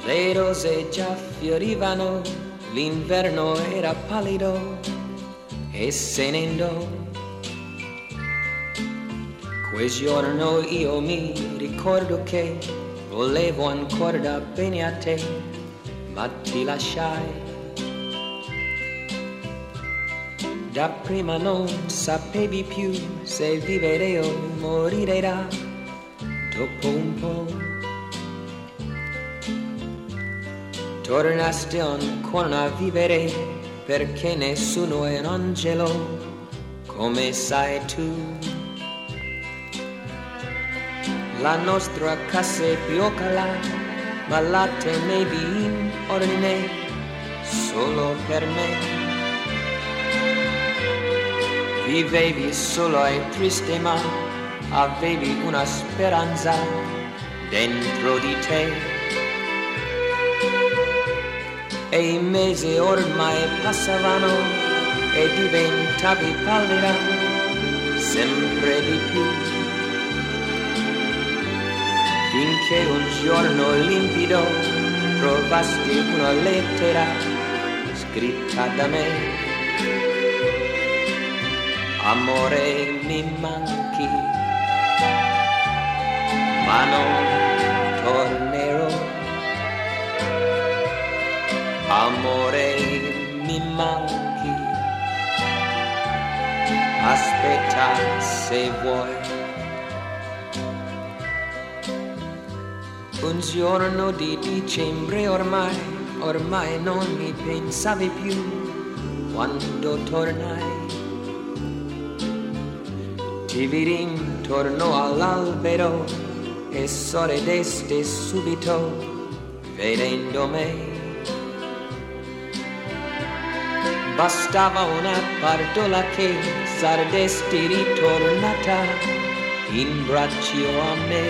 Le rose già fiorivano, l'inverno era pallido e se ne andò. Quel giorno io mi ricordo che volevo ancora bene a te, ma ti lasciai. Dapprima non sapevi più se vivere o morire da dopo un po'. Tornasti ancora a vivere perché nessuno è un angelo come sai tu. La nostra casa è pioccala, ma la tenevi in ordine solo per me. Vivevi solo e triste ma avevi una speranza dentro di te. E i mesi ormai passavano e diventavi pallida sempre di più. Finché un giorno limpido trovasti una lettera scritta da me. Amore mi manchi, ma non tornerò. Amore mi manchi, aspetta se vuoi. Un giorno di dicembre ormai non mi pensavi più quando tornai. Ti vidi intorno all'albero e sorridesti subito vedendo me. Bastava una pardola che saresti ritornata in braccio a me.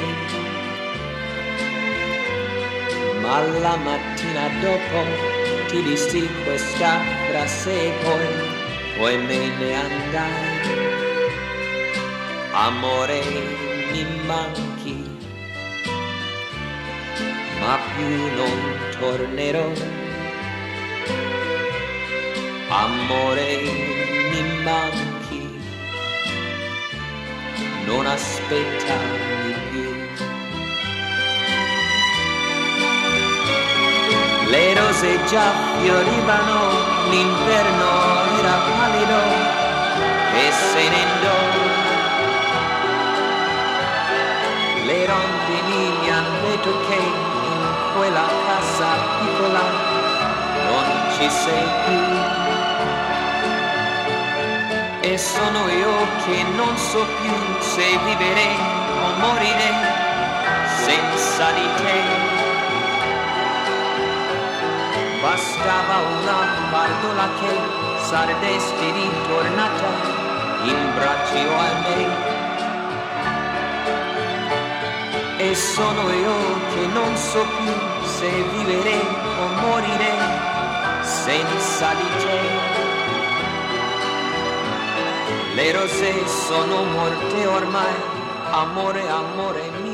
Ma la mattina dopo ti dissi questa frase e poi me ne andai. Amore mi manchi, ma più non tornerò. Amore mi manchi, non aspettami più. Le rose già fiorivano, l'inverno era pallido e se ne andò. Le rondini mi hanno detto che in quella casa piccola non ci sei più. E sono io che non so più se vivere o morire senza di te. Bastava una pardola che saresti ritornata in braccio a me. E sono io che non so più se vivere o morire senza di te. Le rose sono morte ormai, amore, amore mio.